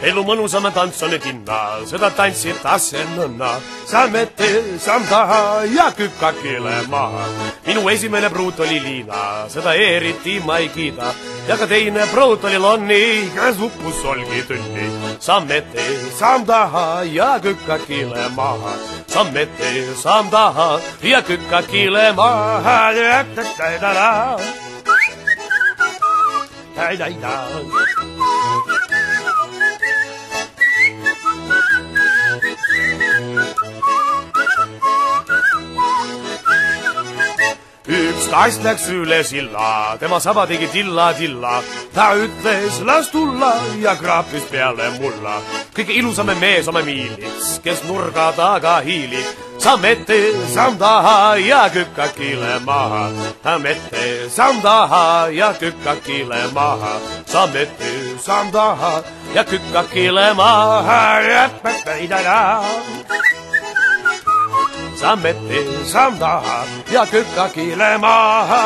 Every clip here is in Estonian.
elu mõnusam tants on tinna, seda tantsid asendõnna. Samm ette, samm taha ja kükakile maha. Minu esimene pruut oli Liina, seda eriti ma ei kiida. Ja ka teine pruut oli Lonni, kes uppus solgi tünni. Samm ette, samm taha ja kükakile maha. Samm ette, samm taha ja kükakile maha. Üks kast läks üle silla, tema saba tegi tilla-tilla. Ta ütles, las tulla ja kraapis peale mulla. Kõige ilusame mees oma miiliks, kes nurga taga hiilib. Samm ette, samm taha ja kükakile maha. Samm ette, samm taha ja kükakile maha. Samm ette, samm taha ja kükakile maha. Samm ette, samm taha ja kükakile maha.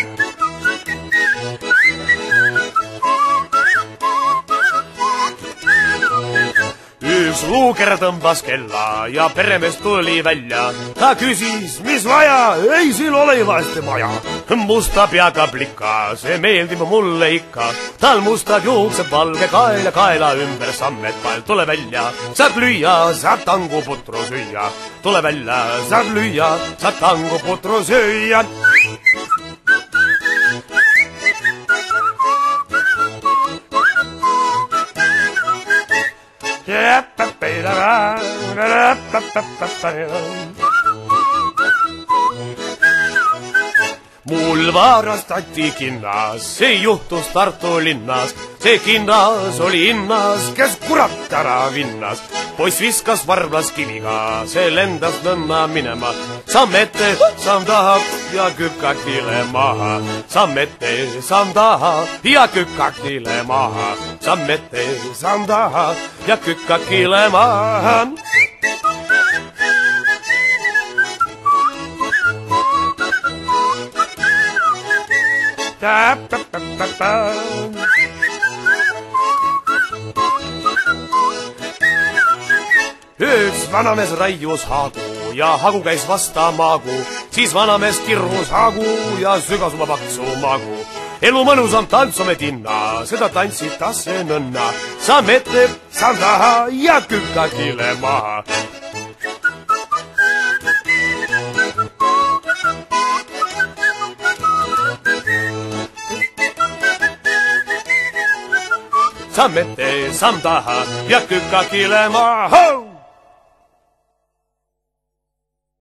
Üks luuker tõmbas kella ja peremees tuli välja. Ta küsis, mis vaja, ei siin ole vaeste maja. Musta peaga plika, see meeldib mulle ikka. Tal mustad juuksed, valge kael ja kaela ümber sammed pall. Tule välja, saad lüüa, saad tanguputru süüa. Tule välja, saad lüüa, saad tanguputru süüa. Mul varastati kinnas, see juhtus Tartu linnas. See kinnas oli innas, kes kurat ära vinnas. Poiss viskas varblas kiviga, see lendas nõnna minema. Samm ette, samm taha ja kükakile maha. Samm ette, samm taha ja kükakile maha. Samm ette, samm taha ja kükakile maha. Üks vanamees raius haagu ja hagu käis vasta maagu. Siis vanamees kirus hagu ja sügas oma paksu maagu. Elu mõnusam tantsome tinna, seda tantsid tasse nõnna. Samm ette, samm taha ja kükakile maha. Samm ette, samm taha ja kükakile maha.